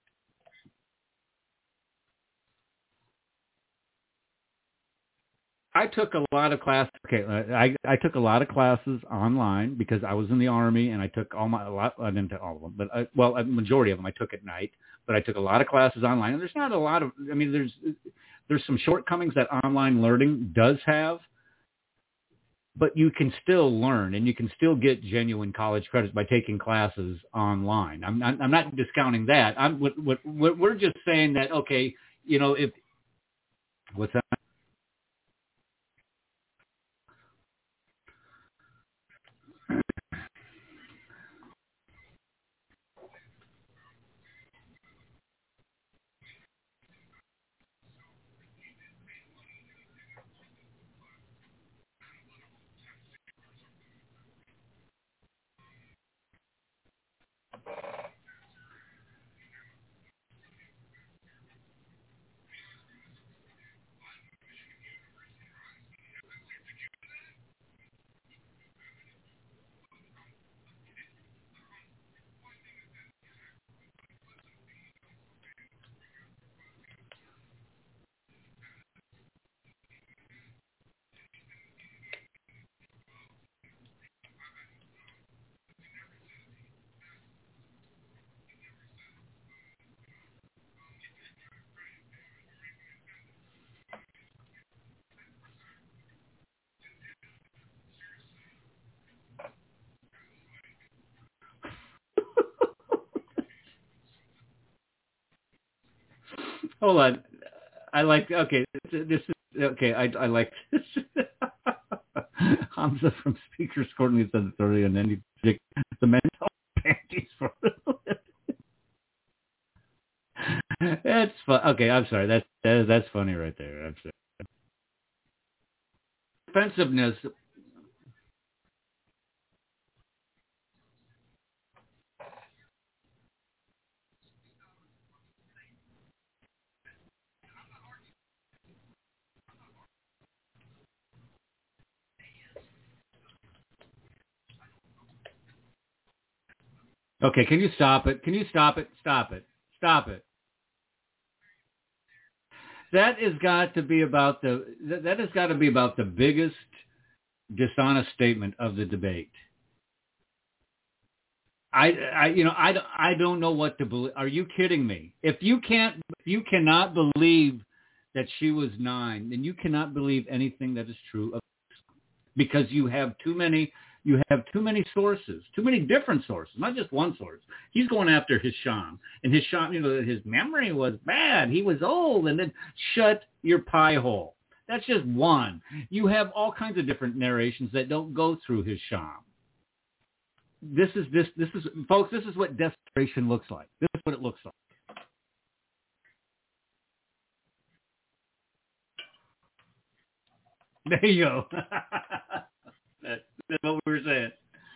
I took a lot of classes. Okay, I I took a lot of classes online because I was in the Army, and I took all my a lot. I didn't take all of them, but I, well, a majority of them I took at night. But I took a lot of classes online, and there's not a lot of. I mean, there's there's some shortcomings that online learning does have, but you can still learn, and you can still get genuine college credits by taking classes online. I'm not I'm not discounting that. I'm what what we're just saying that okay, you know if what's that? Hold on. I like, okay, this is, okay, I, I like this. Hamza from Speakers Courtney said it earlier, and then he picked the men's panties for That's fun. Okay, I'm sorry. That's, that, that's funny right there. I'm sorry. Defensiveness. Okay, can you stop it? Can you stop it? Stop it. Stop it. That has got to be about the that, that has got to be about the biggest dishonest statement of the debate. I, I you know I, I don't know what to believe. Are you kidding me? If you can't if you cannot believe that she was nine, then you cannot believe anything that is true of, because you have too many you have too many sources, too many different sources, not just one source. He's going after Hisham, and Hisham, you know, his memory was bad. He was old, and then shut your pie hole. That's just one. You have all kinds of different narrations that don't go through his sham. This is this this is folks. This is what desperation looks like. This is what it looks like. There you go. that, that's what we were saying.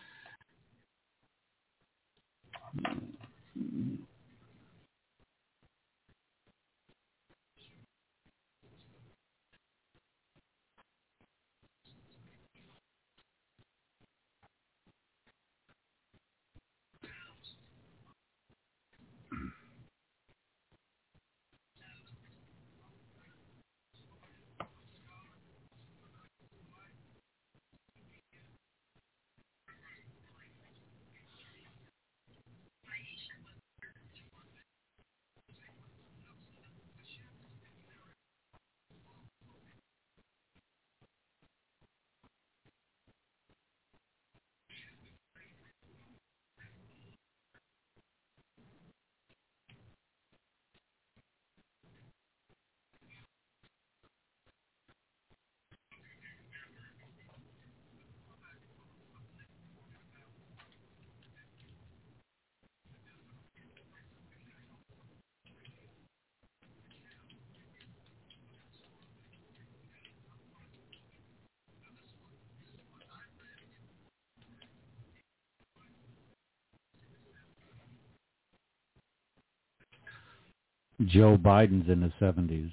Joe Biden's in the seventies.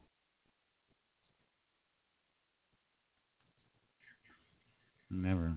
Never.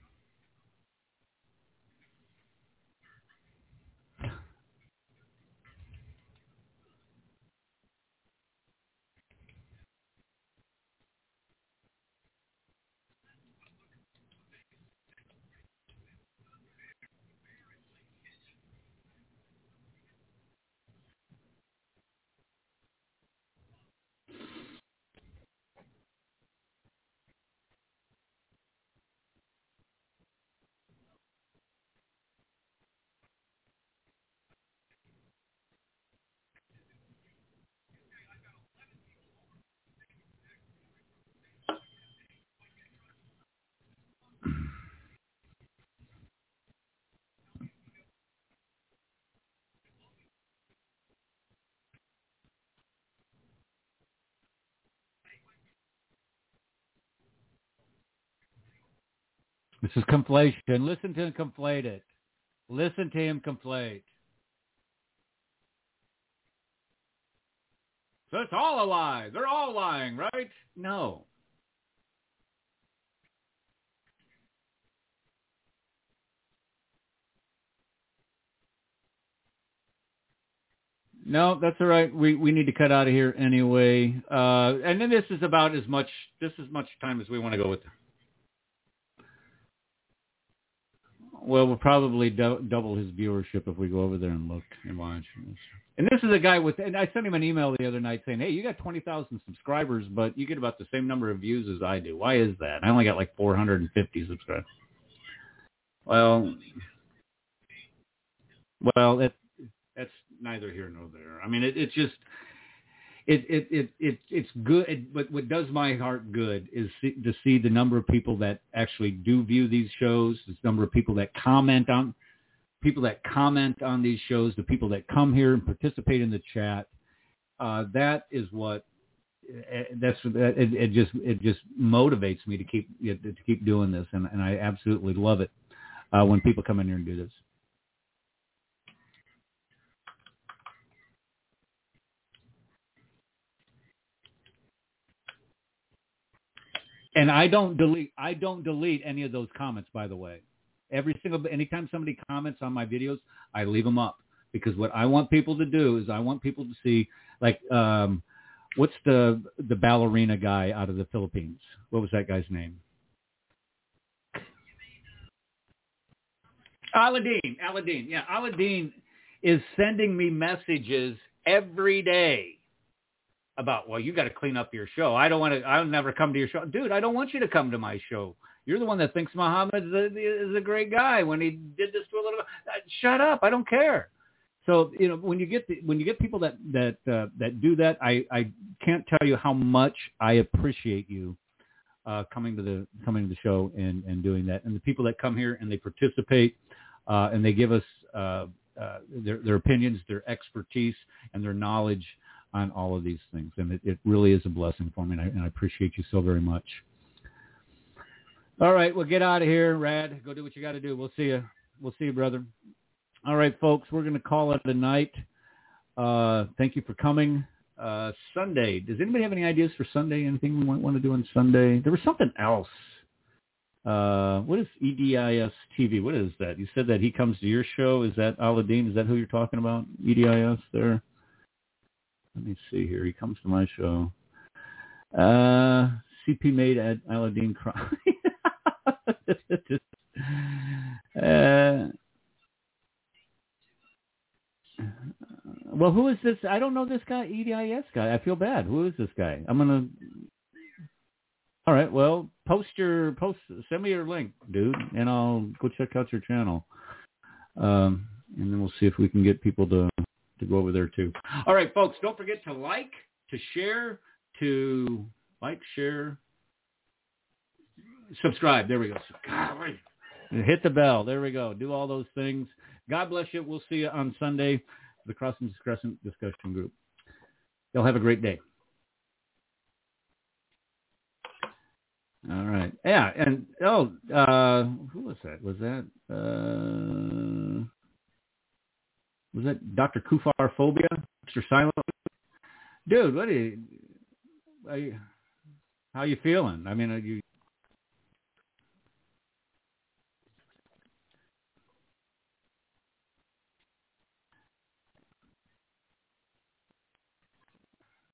This is conflation. Listen to him conflate it. Listen to him conflate. So it's all a lie. They're all lying, right? No. No, that's all right. We we need to cut out of here anyway. Uh, and then this is about as much this is much time as we want to go with. Well, we'll probably do- double his viewership if we go over there and look and watch. And this is a guy with, and I sent him an email the other night saying, hey, you got twenty thousand subscribers, but you get about the same number of views as I do. Why is that? I only got like four hundred fifty subscribers. Well, well, it, that's neither here nor there. I mean, it, it's just, it, it, it, it, it's good. It, but what does my heart good is see, to see the number of people that actually do view these shows, the number of people that comment on, people that comment on these shows, the people that come here and participate in the chat. Uh, that is what, that's, it, it just, it just motivates me to keep, to keep doing this. And, and I absolutely love it uh, when people come in here and do this. And I don't delete, I don't delete any of those comments, by the way. Every single, anytime somebody comments on my videos, I leave them up because what I want people to do is I want people to see, like, um, what's the the ballerina guy out of the Philippines? What was that guy's name? Aladdin. Aladdin. Yeah, Aladdin is sending me messages every day about, well, you got to clean up your show. I don't want to, I'll never come to your show. Dude, I don't want you to come to my show. You're the one that thinks Muhammad is a, is a great guy when he did this to a little, shut up. I don't care. So, you know, when you get the, when you get people that that uh, that do that, I, I can't tell you how much I appreciate you uh, coming to the coming to the show and, and doing that. And the people that come here and they participate uh, and they give us uh, uh, their their opinions, their expertise, and their knowledge on all of these things. And it, it really is a blessing for me, and I, and I appreciate you so very much. All right, well, get out of here, Rad. Go do what you got to do. We'll see you. We'll see you, brother. All right, folks, we're going to call it a night. Uh, thank you for coming. Uh, Sunday. Does anybody have any ideas for Sunday? Anything we might want to do on Sunday? There was something else. Uh, what is E D I S T V? What is that? You said that he comes to your show. Is that Aladdin? Is that who you're talking about? E D I S there? Let me see here. He comes to my show. Uh, C P made at Aladdin cry. uh, well, who is this? I don't know this guy, E D I S guy. I feel bad. Who is this guy? I'm gonna. All right. Well, post your post. Send me your link, dude, and I'll go check out your channel. Um, and then we'll see if we can get people to to go over there too. All right, folks. Don't forget to like, to share, to like, share, subscribe. There we go. Golly. Hit the bell. There we go. Do all those things. God bless you. We'll see you on Sunday. The Crossing Crescent discussion group. Y'all have a great day. All right. Yeah, and oh, uh, who was that? Was that uh, was that Doctor Kufar Phobia, Mister Silent? Dude, what are you? Are you how you feeling? I mean, are you